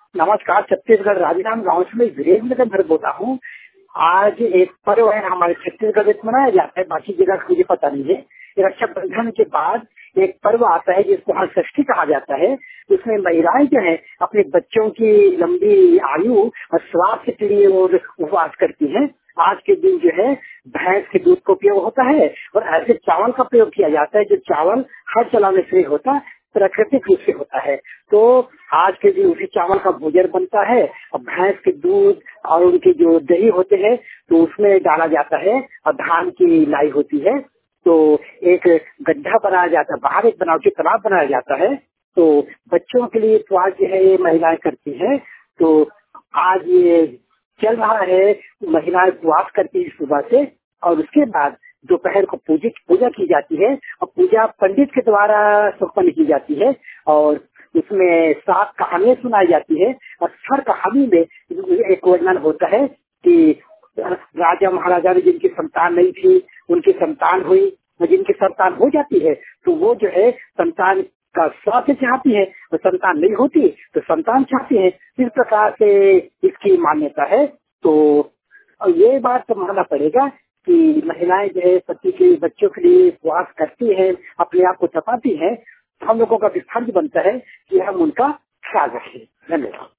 नमस्कार। छत्तीसगढ़ राजनांदगांव गांव से मैं वीरेंद्र भर बोला हूँ। आज एक पर्व है हमारे छत्तीसगढ़ में मनाया जाता है, बाकी जगह का मुझे पता नहीं है। रक्षाबंधन के बाद एक पर्व आता है जिसको हरषष्ठी कहा जाता है। उसमें महिलाएं जो है अपने बच्चों की लंबी आयु और स्वास्थ्य के लिए और उपवास करती हैं। आज के दिन जो है भैंस के दूध का उपयोग होता है और ऐसे चावल का प्रयोग किया जाता है जो चावल हर चलाने से होता है, प्राकृतिक रूप से होता है। तो आज के दिन उसी चावल का भोजन बनता है और भैंस के दूध और उनके जो दही होते हैं तो उसमें डाला जाता है और धान की लाई होती है। तो एक गड्ढा बनाया जाता है, बाहर एक बनावटी तालाब बनाया जाता है। तो बच्चों के लिए उपवास जो है ये महिलाएं करती हैं। तो आज ये चल रहा है, महिलाएं उपवास करती है सुबह से और उसके बाद दोपहर को पूजा की जाती है और पूजा पंडित के द्वारा संपन्न की जाती है और इसमें 7 कहानियां सुनाई जाती है और हर कहानी में एक वर्णन होता है कि राजा महाराजा ने जिनकी संतान नहीं थी उनकी संतान हुई और जिनकी संतान हो जाती है तो वो जो है संतान का स्वास्थ्य चाहती है और संतान नहीं होती तो संतान चाहती है। इस प्रकार से इसकी मान्यता है। तो ये बात तो मानना पड़ेगा कि महिलाएं जो है पति के बच्चों के लिए उपवास करती हैं, अपने आप को तपाती हैं। हम लोगों का भी फर्ज बनता है कि हम उनका ख्याल रखें। धन्यवाद।